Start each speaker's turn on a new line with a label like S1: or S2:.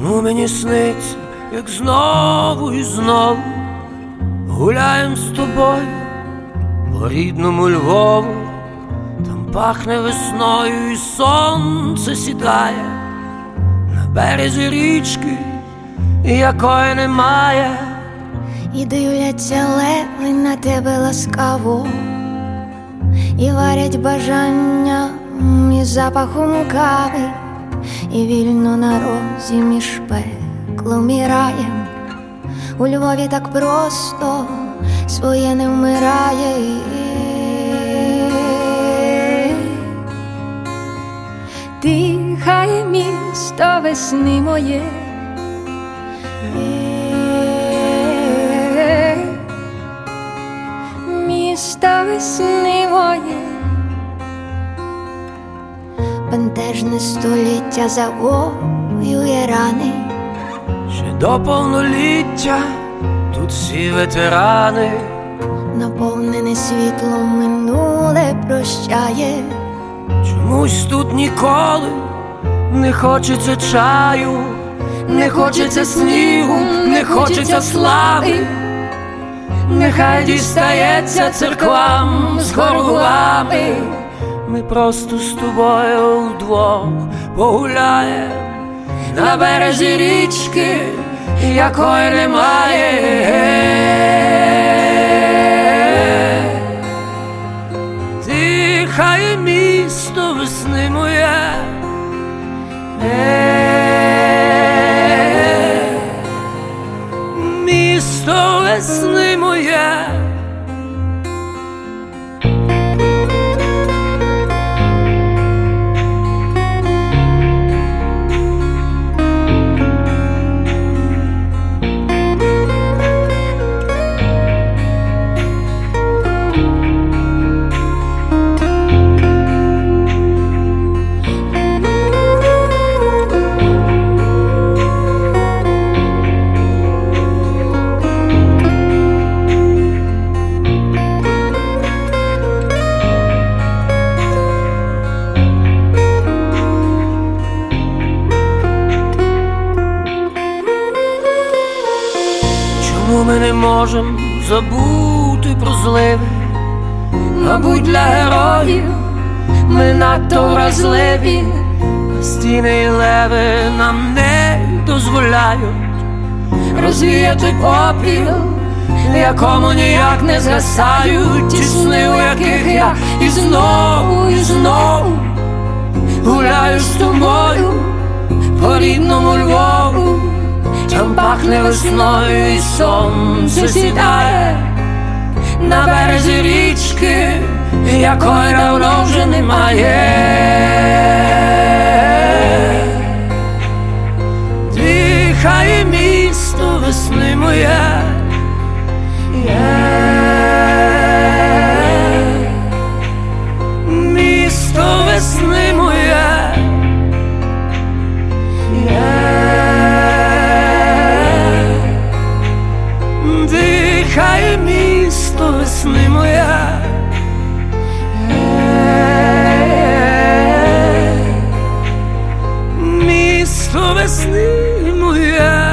S1: Чому мені сниться, як знову і знову гуляєм з тобою по рідному Львову? Там пахне весною і сонце сідає на березі річки, якої немає.
S2: І дивляться леви на тебе ласкаво, і варять бажання із запахом кави, і вільно на розі між пеклом і раєм. У Львові так просто своє не вмирає. Дихає місто весни моє, місто весни моє. Бентежне століття загоює рани.
S1: Ще до повноліття тут всі ветерани.
S2: Наповнене світлом минуле прощає.
S1: Чомусь тут ніколи не хочеться чаю, не хочеться снігу, не хочеться слави. Нехай дістається церквам з хорувами. Ми просто з тобою вдвох погуляєм на березі річки, якої немає. Дихає місто весни моє, місто весни моє. Чому ми не можем забути про зливи? Мабуть, для героїв ми надто вразливі. Стіни і леви нам не дозволяють розвіяти попіл, якому ніяк не згасають ті сни, у яких я і знову гуляю з тобою по рідному Львову. Там пахне весною і сонце сідає на березі річки, якої давно вже немає. Дихає місто весни моє, місто весни моє. Дихає місто весни моя, місто весни моя.